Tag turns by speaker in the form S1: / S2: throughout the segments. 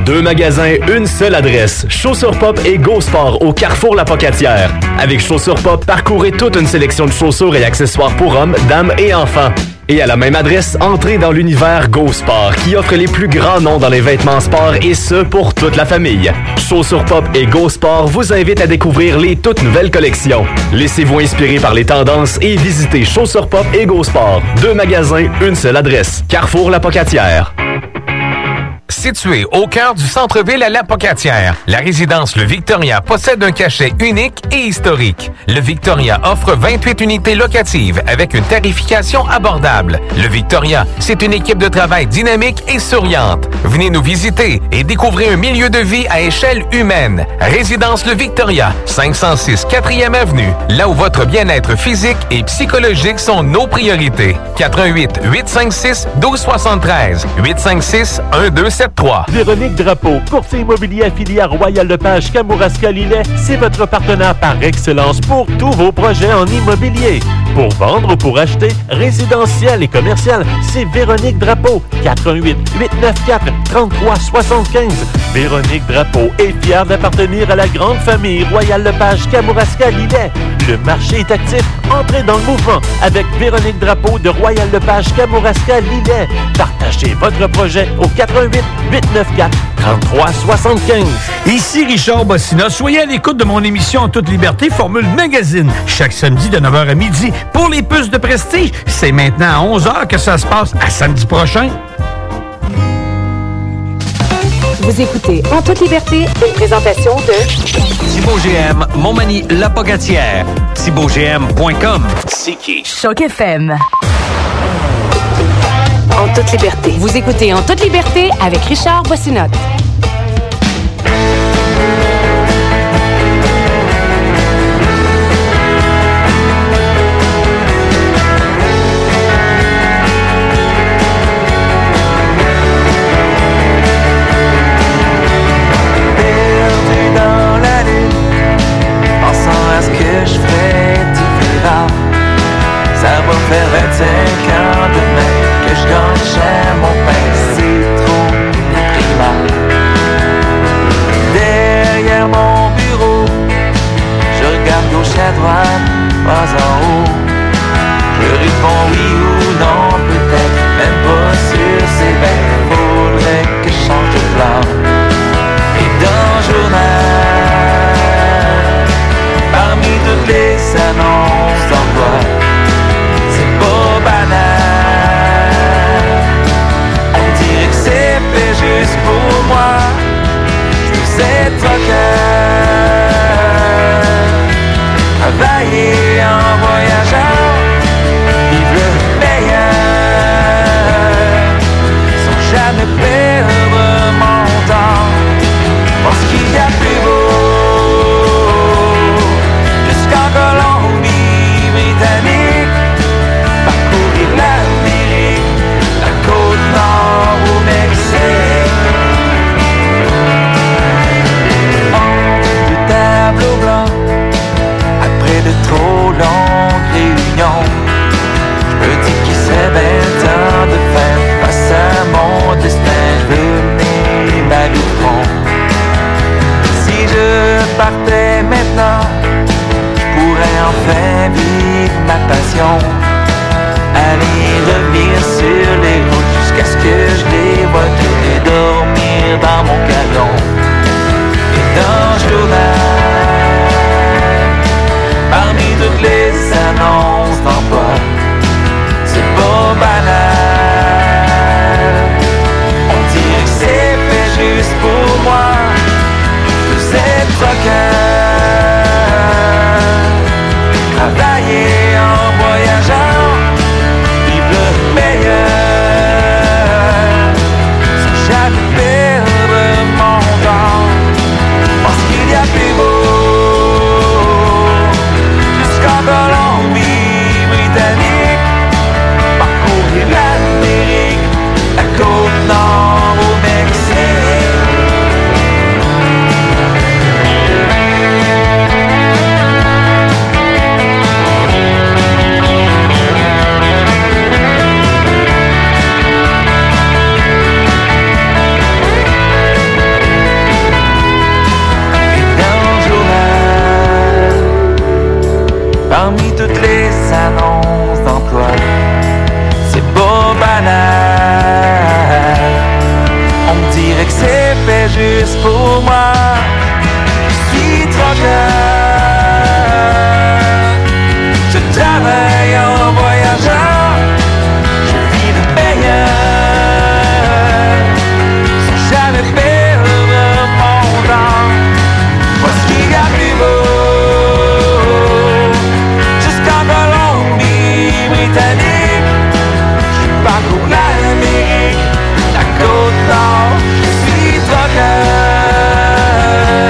S1: 2 magasins, une seule adresse. Chaussures Pop et Go Sport au Carrefour La Pocatière. Avec Chaussures Pop, parcourez toute une sélection de chaussures et accessoires pour hommes, dames et enfants. Et à la même adresse, entrez dans l'univers Go Sport qui offre les plus grands noms dans les vêtements sport et ce, pour toute la famille. Chaussures Pop et Go Sport vous invitent à découvrir les toutes nouvelles collections. Laissez-vous inspirer par les tendances et visitez Chaussures Pop et Go Sport. 2 magasins, une seule adresse. Carrefour La Pocatière.
S2: Situé au cœur du centre-ville à La Pocatière, la résidence Le Victoria possède un cachet unique et historique. Le Victoria offre 28 unités locatives avec une tarification abordable. Le Victoria, c'est une équipe de travail dynamique et souriante. Venez nous visiter et découvrez un milieu de vie à échelle humaine. Résidence Le Victoria, 506 4e Avenue, là où votre bien-être physique et psychologique sont nos priorités. 88 856 1273 856 1273.
S3: Véronique Drapeau, courtier immobilier affilié à Royal Lepage Kamouraska-Lillet, c'est votre partenaire par excellence pour tous vos projets en immobilier. Pour vendre ou pour acheter, résidentiel et commercial, c'est Véronique Drapeau, 88 894 3375. Véronique Drapeau est fière d'appartenir à la grande famille Royal Lepage Kamouraska-Lillet. Le marché est actif, entrez dans le mouvement avec Véronique Drapeau de Royal Lepage Kamouraska-Lillet. Partagez votre projet au 88 894 3375.
S4: Ici Richard Bossina. Soyez à l'écoute de mon émission En toute liberté, Formule Magazine. Chaque samedi de 9h à midi. Pour les puces de prestige, c'est maintenant à 11h que ça se passe. À samedi prochain.
S5: Vous écoutez En toute liberté, une présentation de
S6: Thibaut GM, Montmagny, La Pocatière. ThibautGM.com. C'est qui?
S5: Choc FM. En toute liberté. Vous écoutez En toute liberté avec Richard Bossinotte.
S7: Ça va faire 25 ans demain que je gagne chez mon père, c'est trop déprimant. Derrière mon bureau, je regarde gauche à droite, pas en haut. Je réponds oui ou non, peut-être, même pas sûr, c'est bien. Faudrait que je change de plan. Et dans le journal, parmi toutes les annonces d'emploi, pas banal. On dirait que c'est fait juste pour moi. Je veux être rocker, travailler en voyageant, vivre le meilleur, sans jamais perdre mon temps. Parce qu'il y a plus beau jusqu'en Colombie-Britannique. L'Amérique, la côte nord au Mexique. Entre deux tableaux blancs, après de trop longues réunions, je me dis qu'il serait bien temps de faire face à mon destin. Je veux mener ma vie de front. Si je partais maintenant, je pourrais enfin vivre ma passion. Aller revenir sur les routes jusqu'à ce que je les vois tourner, dormir dans mon camion. Et dans le journal, parmi toutes les annonces d'emploi, c'est pas banal. On dirait que c'est fait juste pour moi. Je veux être rocker, travailler en voyageant, meilleur, sans jamais perdre mon temps. Parce qu'il y a plus Parmi toutes les annonces d'emploi, c'est pas banal. On me dirait que c'est fait juste pour moi. Je suis troqueur. Je travaille en voyageant. Je vis de payeur. Sans jamais perdre mon temps. Moi, ce qu'il y a plus beau, jusqu'en Colombie-Britannique, je parcours l'Amérique, la côte nord, je suis troqueur.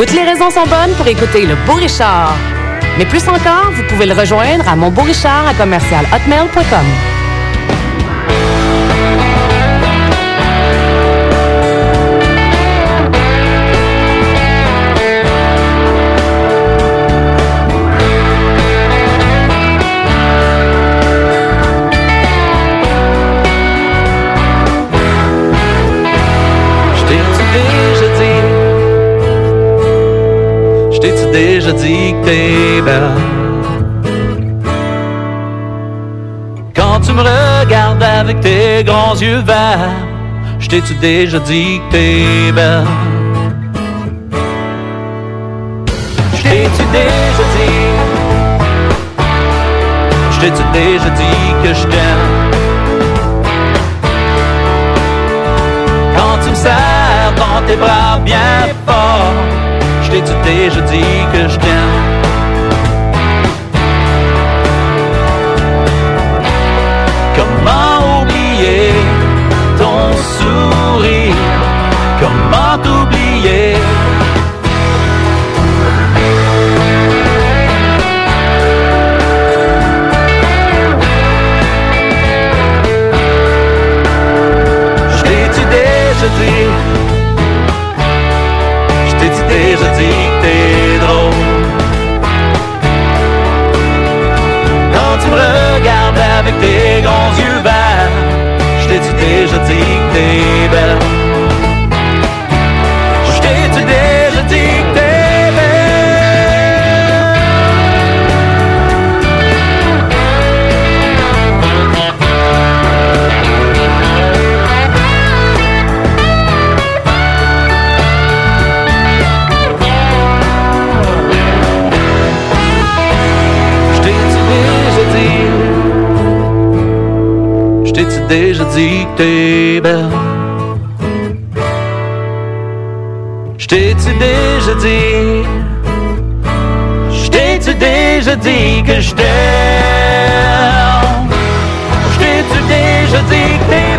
S5: Toutes les raisons sont bonnes pour écouter le Beau Richard. Mais plus encore, vous pouvez le rejoindre à monbeaurichard@commercialhotmail.com.
S7: Déjà dit que t'es belle. Quand tu me regardes avec tes grands yeux verts, je t'ai-tu déjà dit que t'es belle? Je t'ai-tu déjà dit? Je t'ai-tu déjà dit que je t'aime? Quand tu me serres dans tes bras bien fort, je t'ai-tu déjà dit que je t'aime? Comment oublier ton sourire? Comment t'oublier? Je t'ai-tu déjà dit? T'es-tu déjà dit que t'es drôle? Quand tu me regardes avec tes grands yeux verts, je t'ai-tu déjà dit que t'es belle? Je t'ai-tu déjà dit que t'es Je t'ai-tu déjà dit que t'es belle? Je t'ai-tu déjà dit? Je t'ai-tu déjà dit que je t'aime? Je t'ai-tu déjà dit que t'es